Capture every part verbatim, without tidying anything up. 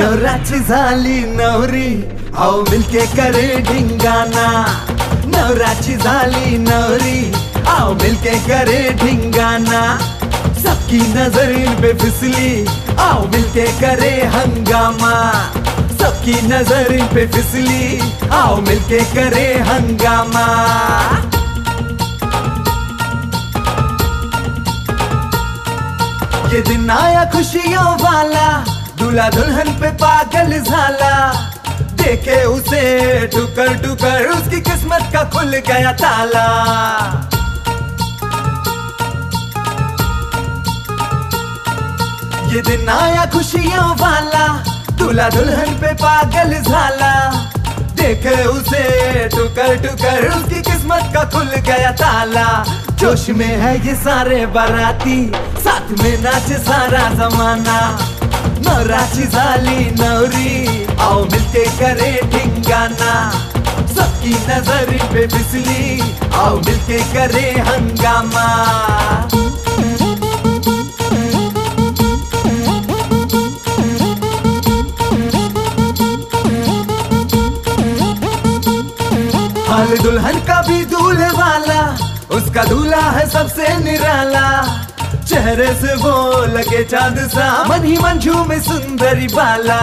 नवराची झाली नवरी, आओ मिलके करे ढिंगाना। नवराची झाली नवरी, आओ मिलके करे ढिंगाना। सबकी नजर इन पे फिसली, आओ मिलके करे हंगामा। सबकी नजर इन पे फिसली, आओ मिलके करे हंगामा। ये दिन आया खुशियों वाला, दूल्हा दुल्हन पे पागल झाला। देखे उसे टुकर टुकर, उसकी किस्मत का खुल गया ताला। ये दिन आया खुशियों वाला, दूल्हा दुल्हन पे पागल झाला। देखे उसे टुकर टुकर, उसकी किस्मत का खुल गया ताला। जोश में है ये सारे बाराती, साथ में नाचे सारा जमाना। नवराची झाली नवरी, आओ मिलके करे ढिंगाना। सबकी नजर इन पे फिसली, आओ मिलके करे हंगामा। हाल दुल्हन का भी दूल्हे वाला, उसका दूल्हा है सबसे निराला। चेहरे से वो लगे चांद सा, मन ही मन झूमे सुंदरी बाला।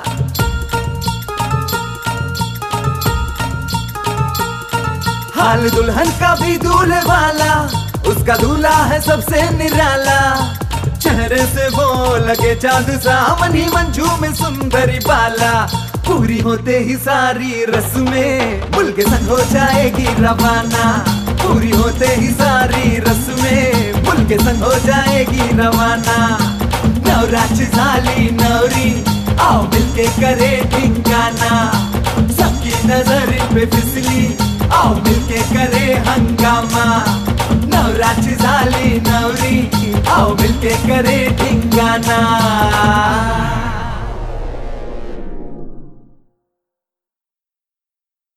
हाल दुल्हन का भी दूल्हे वाला, उसका दूल्हा है सबसे निराला। चेहरे से वो लगे चांद सा, मन ही मन झूमे सुंदरी बाला। पूरी होते ही सारी रस्में, मुल्क संग हो जाएगी रवाना। पूरी होते ही सारी रस्में, मुल्क संग हो जाएगी रवाना। नवराची झाली नवरी, आओ मिलके करे ढिंगाना। सबकी नजर इन पे फिसली, आओ मिलके करे हंगामा। नवराची झाली नवरी, आओ मिलके करे ढिंगाना।